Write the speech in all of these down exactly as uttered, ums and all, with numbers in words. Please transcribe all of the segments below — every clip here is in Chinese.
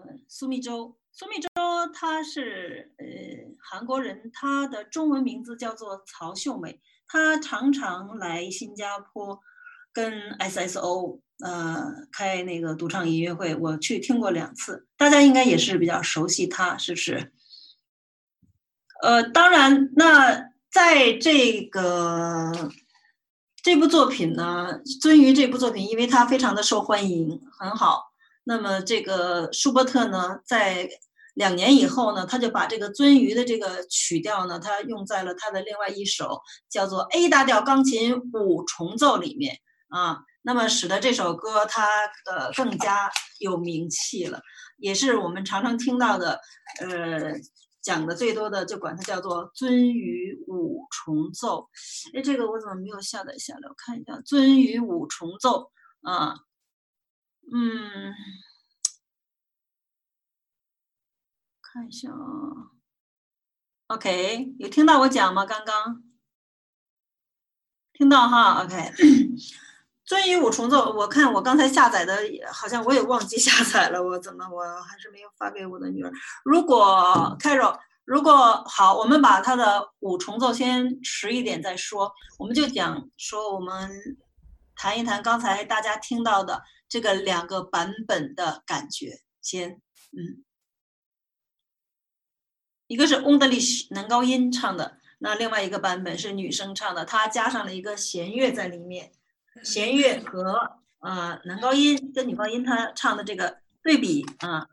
苏密周。苏密周他是呃韩国人，他的中文名字叫做曹秀美，他常常来新加坡跟 S S O 呃开那个独唱音乐会，我去听过两次，大家应该也是比较熟悉他，是不是？呃，当然，那在这个这部作品呢，鳟鱼这部作品，因为它非常的受欢迎，很好。那么这个舒伯特呢，在两年以后呢，他就把这个鳟鱼的这个曲调呢，他用在了他的另外一首叫做 A 大调钢琴五重奏里面啊。那么使得这首歌它呃更加有名气了，也是我们常常听到的呃。讲的最多的就管它叫做鳟鱼五重奏。哎，这个我怎么没有下载下来？我看一下鳟鱼五重奏啊，嗯，看一下啊。OK， 有听到我讲吗？刚刚听到哈 ，OK。鳟鱼五重奏，我看我刚才下载的，好像我也忘记下载了，我怎么我还是没有发给我的女儿？如果 Carol。如果好，我们把它的五重奏先迟一点再说，我们就讲说我们谈一谈刚才大家听到的这个两个版本的感觉。先，嗯，一个是翁德利男高音唱的，那另外一个版本是女生唱的，它加上了一个弦乐在里面，弦乐和呃男高音跟女高音他唱的这个对比啊。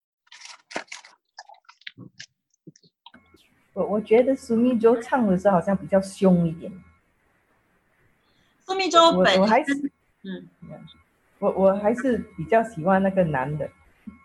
我我觉得苏密周唱的时候好像比较凶一点。 苏密周本我我还是嗯， 我我还是比较喜欢那个男的。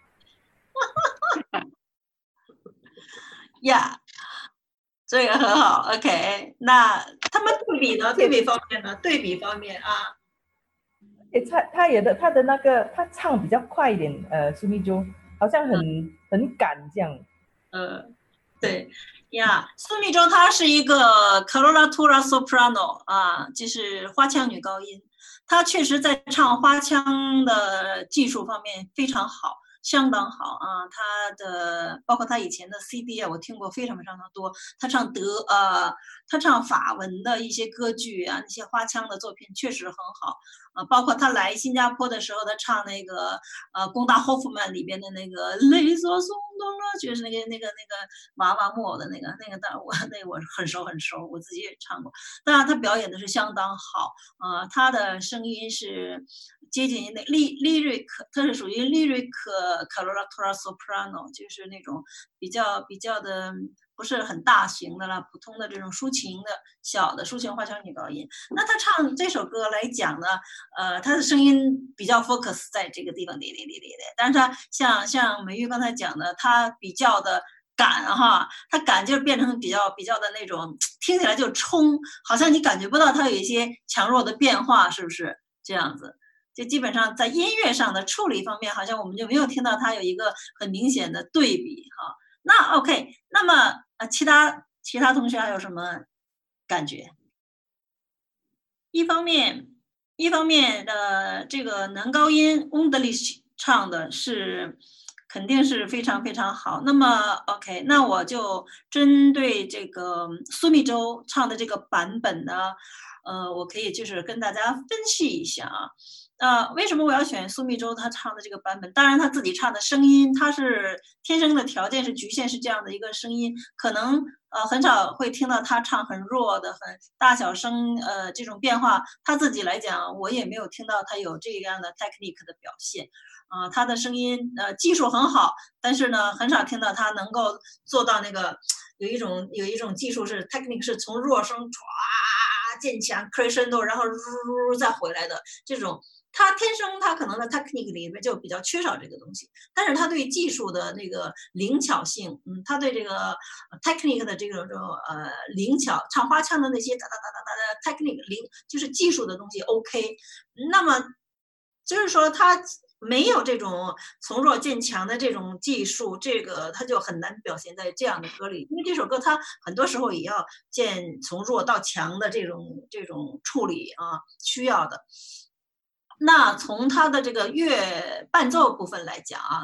呀， yeah, 这个很好 ，OK。那他们对比呢？对比方面呢？对比方面啊， 诶，他他也的他的那个他唱比较快一点，呃，苏密周好像很、嗯、很赶这样。 呃，对呀，苏密周她是一个 coloratura soprano 啊，就是花腔女高音，她确实在唱花腔的技术方面非常好。相当好啊，他的包括他以前的 C D 啊，我听过非常非常的多。他唱德呃，他唱法文的一些歌剧啊，那些花腔的作品确实很好啊。包括他来新加坡的时候，他唱那个呃龚达霍夫曼里边的那个泪所松动了，就是那个那个那个娃娃木偶的那个那个，但我那我很熟很熟，我自己也唱过。当然他表演的是相当好啊，他的声音是接近那 lyric， 它是属于 lyric coloratura soprano， 就是那种比较比较的不是很大型的啦，普通的这种抒情的小的抒情花腔女高音。那她唱这首歌来讲呢，呃，她的声音比较 focus 在这个地方，哩哩哩哩哩。但是她像像美玉刚才讲的，她比较的赶哈，她赶就变成比较比较的那种，听起来就冲，好像你感觉不到她有一些强弱的变化，是不是这样子？就基本上在音乐上的处理方面，好像我们就没有听到它有一个很明显的对比哈。那 OK， 那么呃，其他其他同学还有什么感觉？一方面，一方面的这个男高音翁德利唱的是肯定是非常非常好。那么 OK， 那我就针对这个苏密周唱的这个版本呢，呃，我可以就是跟大家分析一下啊。呃，为什么我要选苏密周他唱的这个版本？当然他自己唱的声音，他是天生的条件是局限是这样的一个声音，可能呃很少会听到他唱很弱的、很大小声呃这种变化。他自己来讲，我也没有听到他有这样的 technique 的表现。啊、呃，他的声音呃技术很好，但是呢，很少听到他能够做到那个有一种有一种技术是 technique 是从弱声唰渐强 crescendo， 然后再回来的这种。他天生他可能在 technique 里面就比较缺少这个东西，但是他对技术的那个灵巧性，嗯，他对这个 technique 的这种这种呃灵巧，唱花腔的那些哒哒哒哒哒的 technique 灵就是技术的东西 OK， 那么就是说他没有这种从弱渐强的这种技术，这个他就很难表现在这样的歌里，因为这首歌它很多时候也要见从弱到强的这种这种处理啊，需要的。那从它的这个乐伴奏部分来讲啊，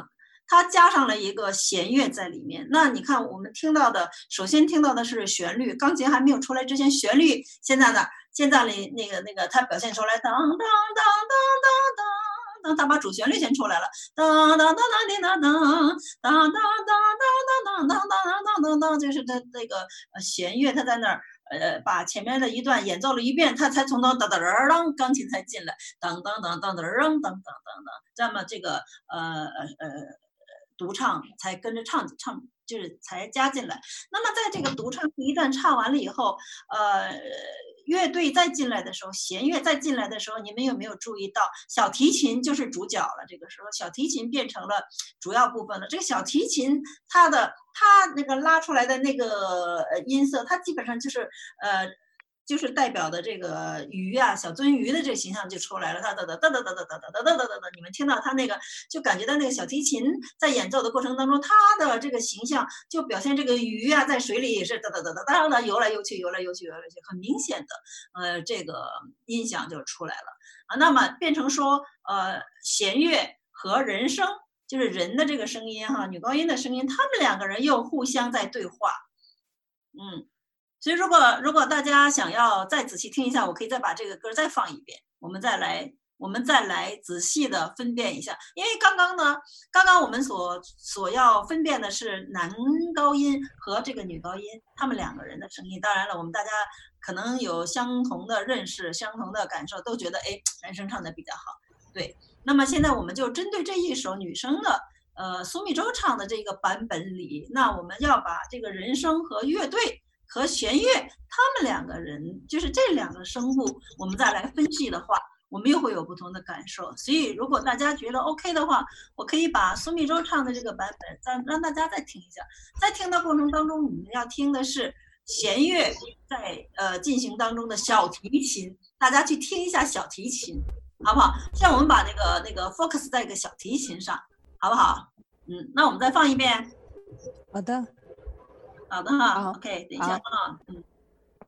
它加上了一个弦乐在里面。那你看我们听到的，首先听到的是旋律，钢琴还没有出来之前，旋律现在呢，现在里那个那个它表现出来，当当当当当当。当他把主旋律先出来了，当当当当叮当当，当当当当当当当当当当，就是他那个呃弦乐，他在那儿呃把前面的一段演奏了一遍，他才从头哒哒当钢琴才进来，当当当当当当当当当，这么这个呃呃独唱才跟着唱唱，就是才加进来。那么在这个独唱第一段唱完了以后，呃。乐队再进来的时候，弦乐再进来的时候，你们有没有注意到小提琴就是主角了？这个时候，小提琴变成了主要部分了。这个小提琴它的它那个拉出来的那个音色，它基本上就是呃。就是代表的这个鱼啊，小鳟鱼的这个形象就出来了。它哒哒哒哒哒哒哒哒哒哒哒哒，你们听到它那个，就感觉到那个小提琴在演奏的过程当中，它的这个形象就表现这个鱼啊，在水里也是哒哒哒哒哒哒游来游去，游来游去，游来游去，很明显的，呃，这个音响就出来了啊。那么变成说，呃，弦乐和人声，就是人的这个声音哈，女高音的声音，他们两个人又互相在对话，嗯。所以，如果如果大家想要再仔细听一下，我可以再把这个歌再放一遍，我们再来，我们再来仔细的分辨一下。因为刚刚呢，刚刚我们所所要分辨的是男高音和这个女高音，他们两个人的声音。当然了，我们大家可能有相同的认识、相同的感受，都觉得哎，男生唱的比较好。对，那么现在我们就针对这一首女生的。呃，苏密州唱的这个版本里，那我们要把这个人声和乐队。和弦乐，他们两个人就是这两个声部，我们再来分析的话，我们又会有不同的感受。所以，如果大家觉得 OK 的话，我可以把苏密州唱的这个版本再让大家再听一下。在听的过程当中，你们要听的是弦乐在呃进行当中的小提琴，大家去听一下小提琴，好不好？像我们把那个那个 focus 在一个小提琴上，好不好？嗯，那我们再放一遍。 好的。 好的哈 ，OK，等一下啊，嗯。